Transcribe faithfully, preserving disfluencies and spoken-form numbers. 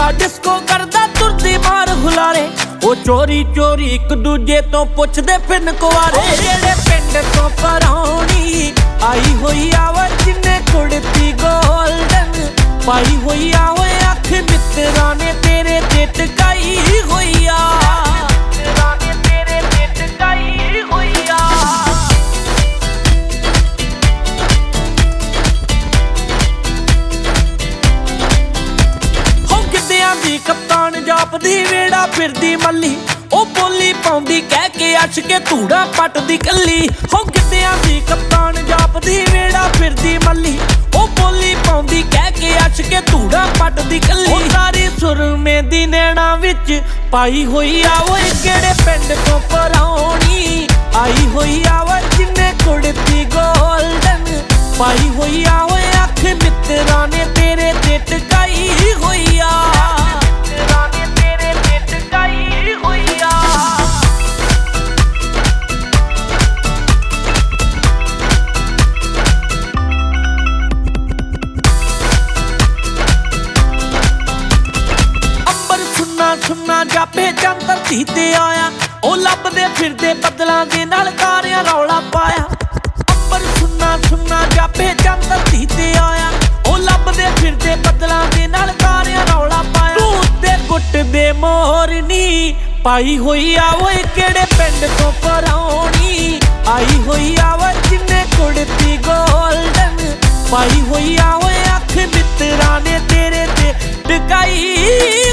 ਮੁੰਡਾ ਡਿਸਕੋ ਕਰਦਾ ਤੁਰਦੀ ਮਾਰ ਹੁਲਾਰੇ ਉਹ ਚੋਰੀ ਚੋਰੀ ਇੱਕ ਦੂਜੇ ਤੋਂ ਪੁੱਛਦੇ ਫਿਰਨ ਕੁਆਰੇ ਜਿਹੜੇ ਪਿੰਡ ਤੋਂ ਪਰਾਉਣੀ ਆਈ ਹੋਈ ਆ ਵਾ ਜਿੰਨੇ ਕੁੜਤੀ ਗੋਲਡਨ ਪਾਈ ਹੋਈ ਆ ਓਏ ਅੱਖ ਮਿੱਤਰਾਂ ਨੇ ਤੇਰੇ ਤੇ ਟਕਾਈ ਹੋਈ ਆ ਮਿੱਤਰਾਂ ਨੇ ਤੇਰੇ ਤੇ ਟਕਾਈ ਹੋਈ ਆ ਹੋ ਗਿੱਧਿਆਂ ਦੀ ਕਪਤਾਨ ਜਾਪਦੀ ਵੇੜਾ ਫਿਰਦੀ ਮੱਲੀ ਉਹ ਬੋਲੀ ਪਾਉਂਦੀ ਕਹਿ ਕੇ ਅੱਛ ਕੇ ਧੂੜਾ ਪੱਟਦੀ ਕੱਲੀ ਹੋ ਗਿੱਧਿਆਂ ਦੀ ਕਪਤਾਨ ਜਾਪਦੀ ਵੇੜਾ ਫਿਰਦੀ ਮੱਲੀ ਉਹ ਬੋਲੀ ਪਾਉਂਦੀ ਕਹਿ ਕੇ ਅੱਛ ਕੇ ਧੂੜਾ ਪੱਟਦੀ ਕੱਲੀ ਉਹ ਸਾਰੀ ਸੁਰਮੇ ਦੀ ਨੈਣਾ ਵਿੱਚ ਪਾਈ ਹੋਈ ਆ ਓਏ ਕਿਹੜੇ ਪਿੰਡ ਤੋਂ ਪਰਾਉਣੀ ਆਈ ਹੋਈ ਆ ਵਾ ਜਿੰਨੇ ਕੁੜਤੀ ਗੋਲਡਨ ਪਾਈ ਹੋਈ ਆ ਓਏ ਅੱਖ ਮਿੱਤਰਾਂ ਨੇ ਤੇਰੇ ਤੇ ਟਕਾਈ ਹੋਈ ਆ ਮਿੱਤਰਾਂ ਨੇ ਤੇਰੇ ਤੇ ਟਕਾਈ ਹੋਈ ਆ ਸੁਣਨਾ ਜਾਪੇ ਚੰਦ ਧਰਤੀ ਤੇ ਆਇਆ ਉਹ ਲੱਭਦੇ ਫਿਰਦੇ ਬੱਦਲਾਂ ਦੇ ਨਾਲ ਤਾਰਿਆਂ ਰੌਲਾ ਪਾਇਆ ਅੰਬਰ ਸੁਣਨਾ ਸੁਣਨਾ ਜਾਪੇ ਚੰਦ ਧਰਤੀ ਤੇ ਆਇਆ ਉਹ ਲੱਭਦੇ ਫਿਰਦੇ ਬੱਦਲਾਂ ਦੇ ਨਾਲ ਤਾਰਿਆਂ ਰੌਲਾ ਪਾਇਆ ਤੂੰ ਉੱਤੇ ਗੁੱਟ ਦੇ ਮੋਰਨੀ ਪਾਈ ਹੋਈ ਆ ਓਏ ਕਿਹੜੇ ਪਿੰਡ ਤੋਂ ਪਰਾਉਣੀ ਆਈ ਹੋਈ ਆ ਵਾ ਜਿੰਨੇ ਕੁੜਤੀ ਗੋਲਡਨ ਪਾਈ ਹੋਈ ਆ ਓਏ ਅੱਖ ਮਿੱਤਰਾਂ ਨੇ ਤੇਰੇ ਤੇ ਟਕਾਈ